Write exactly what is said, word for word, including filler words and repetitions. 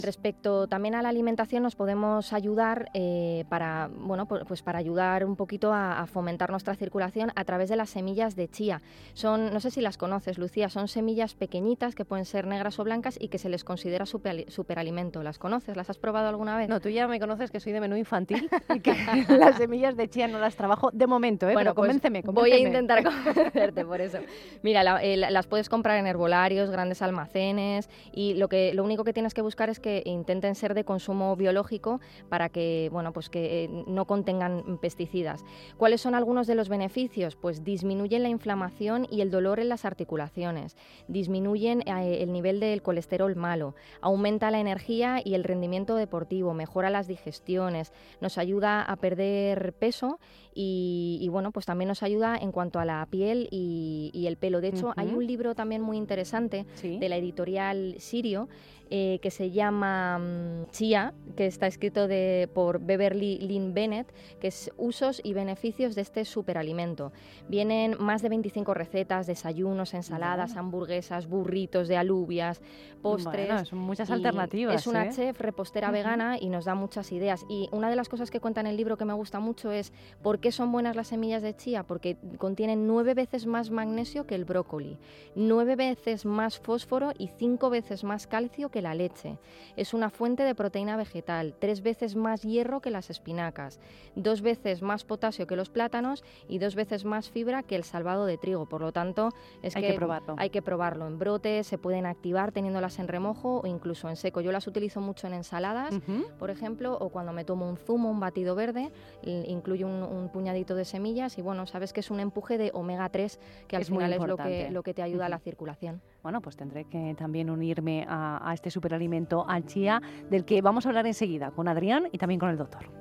Respecto también a la alimentación, nos podemos ayudar eh, para, bueno, pues para ayudar un poquito a, a fomentar nuestra circulación a través de las semillas de chía. Son, no sé si las conoces, Lucía, son semillas pequeñitas que pueden ser negras o blancas y que se les considera super, superalimento. ¿Las conoces? ¿Las has probado alguna vez? No, tú ya me conoces que soy de menú infantil y que las semillas de chía no las trabajo de momento, ¿eh? Bueno, Pero convénceme, pues convénceme. voy a intentar convencerte por eso. Mira, la, eh, las puedes comprar en herbolarios, grandes almacenes, y lo que lo único que tienes que buscar es que intenten ser de consumo biológico para que, bueno, pues que eh, no contengan pesticidas. ¿Cuáles son algunos de los beneficios? Pues disminuyen la inflamación y el dolor en las articulaciones, disminuyen eh, el nivel del colesterol malo, aumenta la energía y el rendimiento deportivo, mejora las digestiones, nos ayuda a perder peso y, y bueno, pues también nos ayuda en cuanto a la piel y, y el pelo. De hecho, uh-huh. hay un libro también muy interesante ¿Sí? de la editorial Sirio eh, que se llama um, Chía, que está escrito de, por Beverly Lynn Bennett, que es Usos y beneficios de este superalimento. Vienen más de veinticinco recetas, desayunos, ensaladas, bueno. hamburguesas, burritos de alubias, postres. Bueno, son muchas alternativas. Es una ¿eh? chef repostera uh-huh. vegana y nos da muchas ideas. Y una de las cosas que cuenta en el libro que me gusta mucho es ¿por qué son buenas las semillas de chía? Porque contienen nueve veces más magnesio que el brócoli, nueve veces más fósforo y cinco veces más calcio que la leche. Es una fuente de proteína vegetal, tres veces más hierro que las espinacas, dos veces más potasio que los plátanos y dos veces más fibra que el salvado de trigo. Por lo tanto, es hay que, que probarlo. hay que probarlo en brote, se pueden activar teniéndolas en remojo o incluso en seco. Yo las utilizo mucho en ensaladas, uh-huh. por ejemplo, o cuando me tomo un zumo, un batido verde, incluye un, un puñadito de semillas y bueno, sabes que es un empuje de omega tres que al es final es lo que, lo que te ayuda uh-huh. a la circulación. Bueno, pues tendré que también unirme a, a este superalimento, al chía, del que vamos a hablar enseguida con Adrián y también con el doctor.